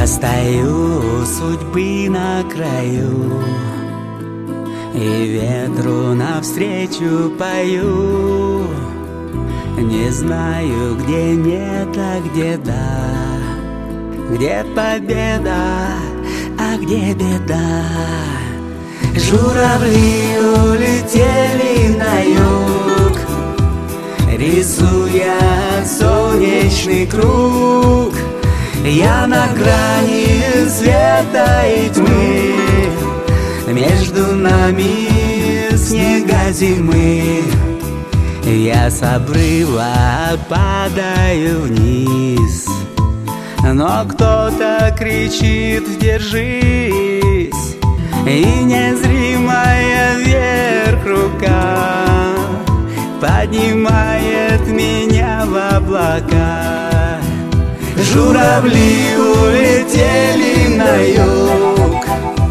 Я стою судьбы на краю и ветру навстречу пою. Не знаю, где нет, а где да, где победа, а где беда. Журавли улетели на юг, рисуя солнечный круг. Я на грани света и тьмы, между нами снега зимы. Я с обрыва падаю вниз, но кто-то кричит: держись. И незримая вверх рука поднимает меня в облака. Журавли улетели на юг,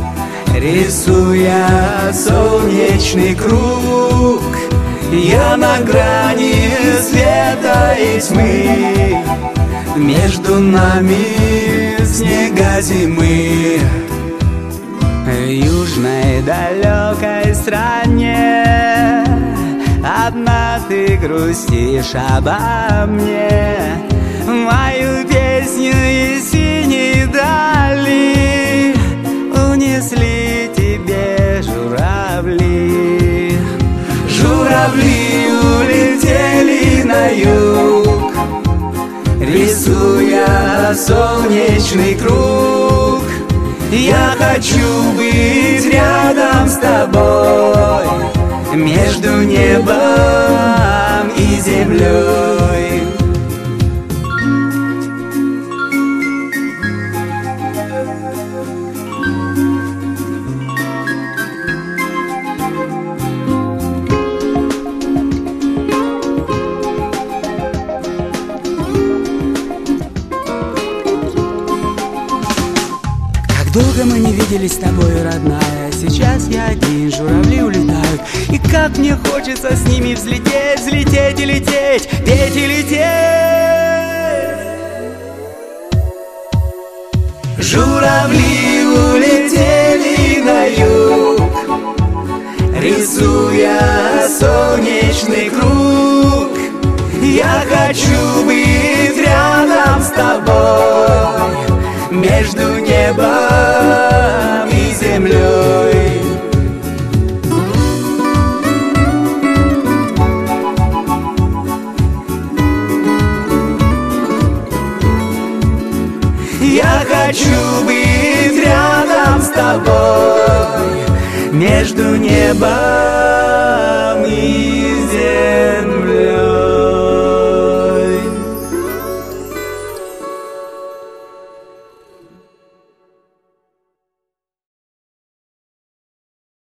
рисуя солнечный круг. Я на грани света и тьмы, между нами снега зимы. В южной далекой стране одна ты грустишь обо мне. Мою песню из синей дали унесли тебе журавли. Журавли улетели на юг, рисуя солнечный круг. Я хочу быть рядом с тобой, между небом и землей. Долго мы не виделись с тобой, родная. Сейчас я один, журавли улетают, и как мне хочется с ними взлететь, взлететь и лететь, петь и лететь. Журавли улетели на юг, рисуя солнечный круг. Я хочу быть рядом с тобой, между небом и землей. Я хочу быть рядом с тобой, между небом